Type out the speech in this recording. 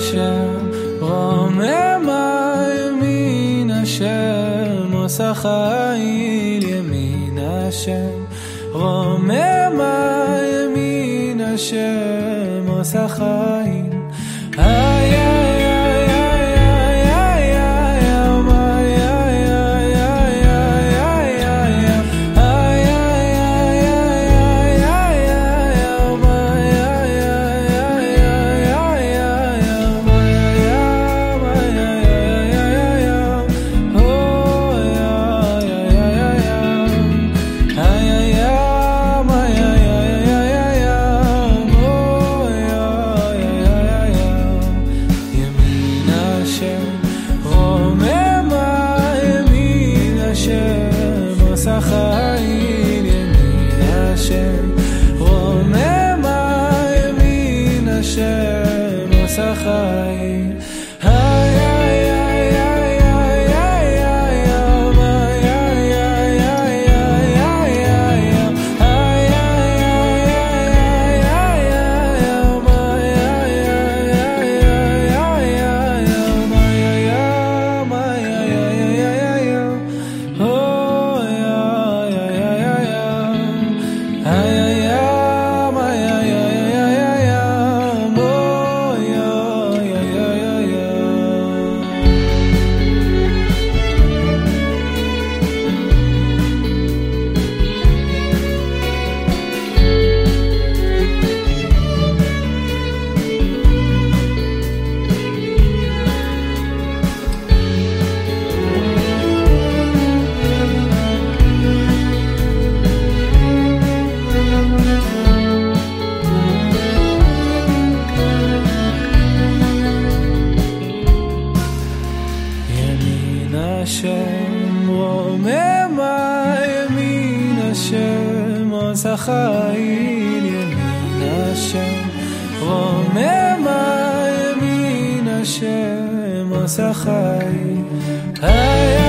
השם, רוממה ימין השם, עושה חיל ימין השם, רוממה ימין השם, עושה חיל. חיל ימין השם, רוממה ימין השם, עושה חיל. השם, רוממה ימין השם, עושה חיל ימין השם, רוממה ימין השם, עושה חיל.